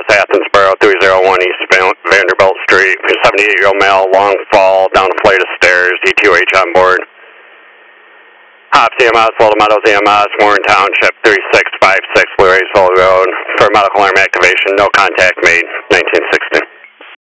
EMS, Athensboro, 301 East Vanderbilt Street. 78-year-old male, long fall down a flight of stairs, ETOH on board. Hops EMS, Little Meadows EMS, Warren Township, 3656 Blue Ridge Road. For medical arm activation, no contact made, 1960.